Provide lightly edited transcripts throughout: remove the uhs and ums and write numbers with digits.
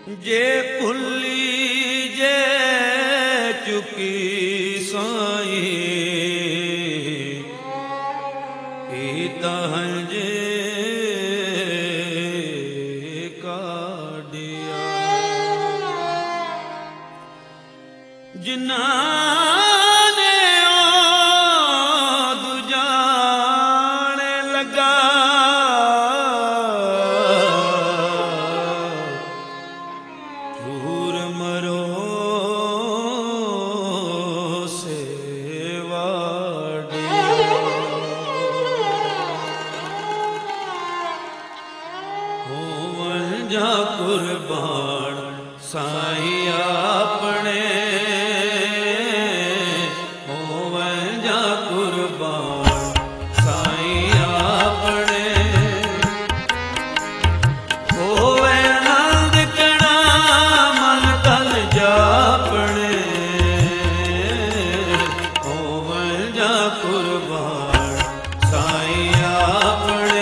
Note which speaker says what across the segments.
Speaker 1: जे भुली जे चुकी साई तहजे काडिया जिन्ना ने दुजाने लगा झूर मरो जा कुर्बान साई अपने होवे जा कुर्बान साई अपने होवे आनंद कणा मन तन जापने होवे जा कुर्बान साई अपने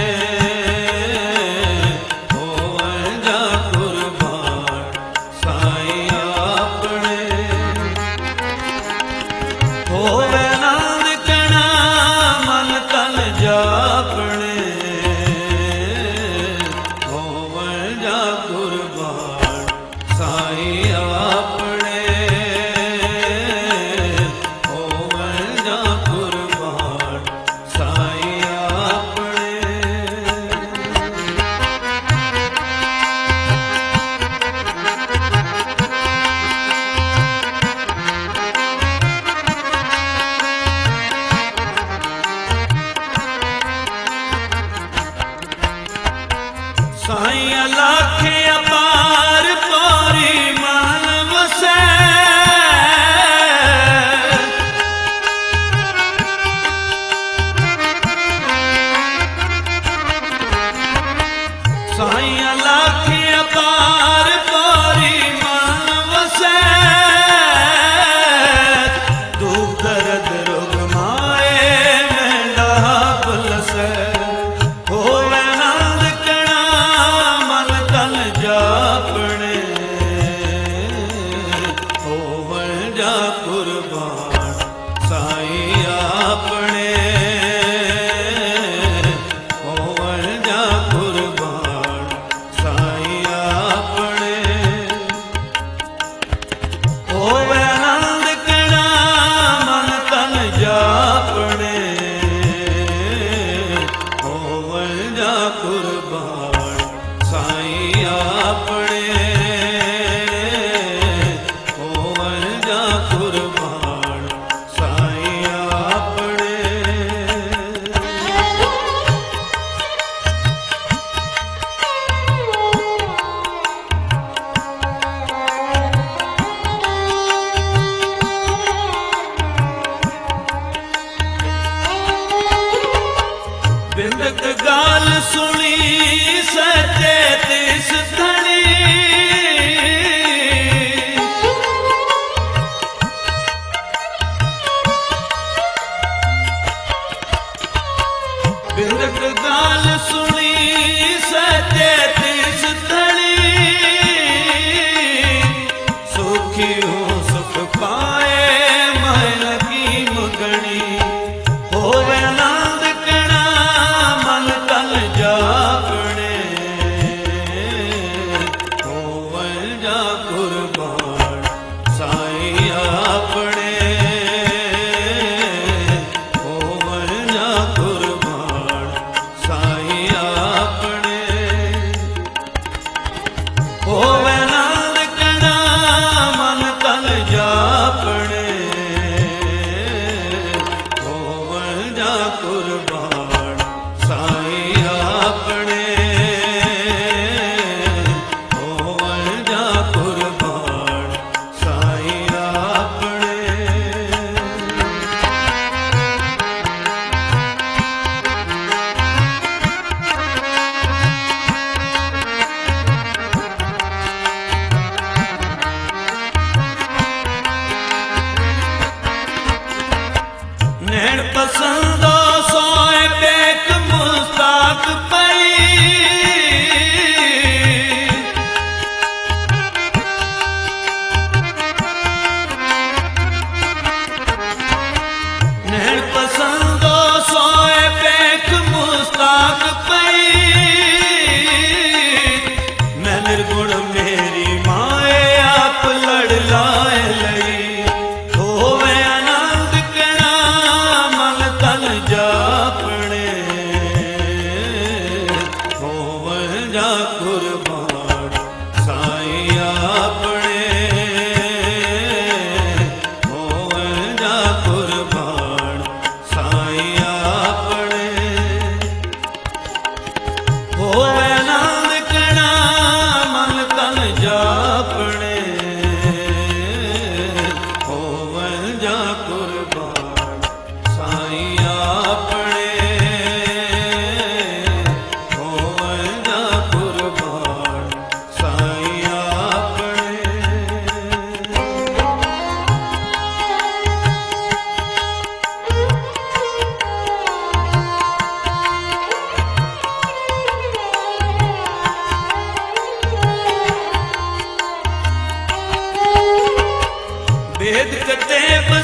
Speaker 1: साईं लाखे अपार पारी मान वसे साईं लाखे अपार पारी मान वसे दुख दर्द रोग माए मेंढा पुलसे जापने होवन जा कुर्बान साई अपने होवन जा कुर्बान साई अपने होवे आनंद कणा मन तन जापने होवन जा कुर्बान साई अपने होवन जा कुर्बान साई अपने बिंदक गाल सुनी सचे तिस धनी बिंदक गाल सुनी सचे तिस धनी सुखी हूँ सुख पाए मन की मुगणी होवे आनंद कणा मन तन जापने होवन जा कुर्बान साई अपने होवन जा कुर्बान साई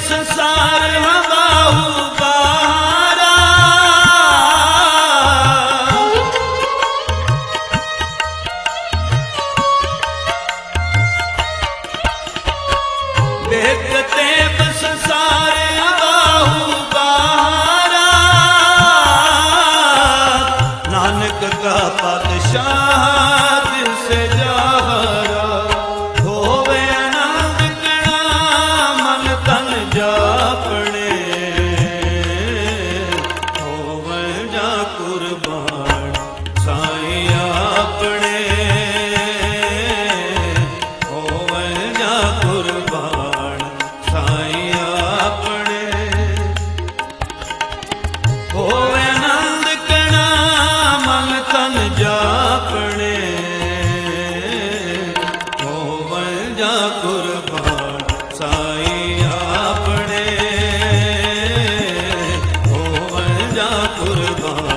Speaker 1: संसार हवाऊ बारा देखते संसार हवाऊ बारा नानक का पातशाह दिल से जाहरा होवे आनंद कणा मन तन जापने होवे जा कुर्बान साई अपने होवे जा कुर्बान साई अपने होवे आनंद कणा मन तन जापने होवे जा कुर्बान साई अपने होवे जा कुर्बान